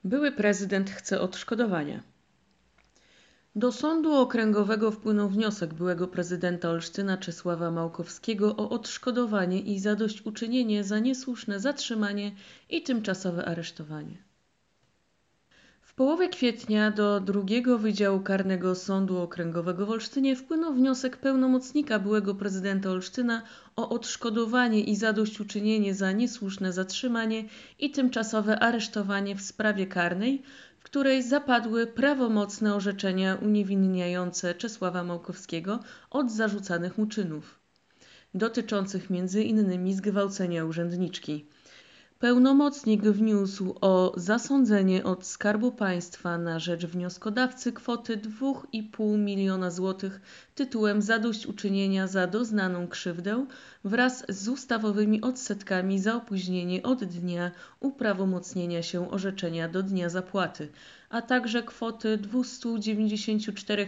Były prezydent chce odszkodowania. Do Sądu Okręgowego wpłynął wniosek byłego prezydenta Olsztyna Czesława Małkowskiego o odszkodowanie i zadośćuczynienie za niesłuszne zatrzymanie i tymczasowe aresztowanie. W połowie kwietnia do II Wydziału Karnego Sądu Okręgowego w Olsztynie wpłynął wniosek pełnomocnika byłego prezydenta Olsztyna o odszkodowanie i zadośćuczynienie za niesłuszne zatrzymanie i tymczasowe aresztowanie w sprawie karnej, w której zapadły prawomocne orzeczenia uniewinniające Czesława Małkowskiego od zarzucanych mu czynów, dotyczących m.in. zgwałcenia urzędniczki. Pełnomocnik wniósł o zasądzenie od Skarbu Państwa na rzecz wnioskodawcy kwoty 2,5 miliona złotych tytułem zadośćuczynienia za doznaną krzywdę wraz z ustawowymi odsetkami za opóźnienie od dnia uprawomocnienia się orzeczenia do dnia zapłaty, a także kwoty 294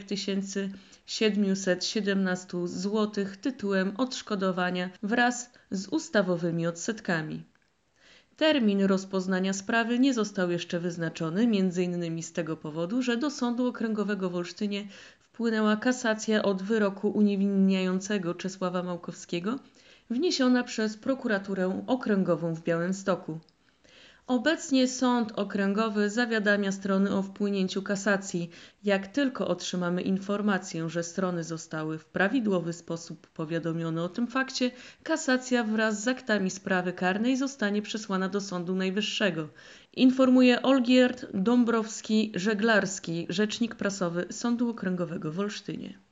717 złotych tytułem odszkodowania wraz z ustawowymi odsetkami. Termin rozpoznania sprawy nie został jeszcze wyznaczony, m.in. z tego powodu, że do Sądu Okręgowego w Olsztynie wpłynęła kasacja od wyroku uniewinniającego Czesława Małkowskiego, wniesiona przez Prokuraturę Okręgową w Białymstoku. Obecnie Sąd Okręgowy zawiadamia strony o wpłynięciu kasacji. Jak tylko otrzymamy informację, że strony zostały w prawidłowy sposób powiadomione o tym fakcie, kasacja wraz z aktami sprawy karnej zostanie przesłana do Sądu Najwyższego. Informuje Olgierd Dąbrowski-Żeglarski, rzecznik prasowy Sądu Okręgowego w Olsztynie.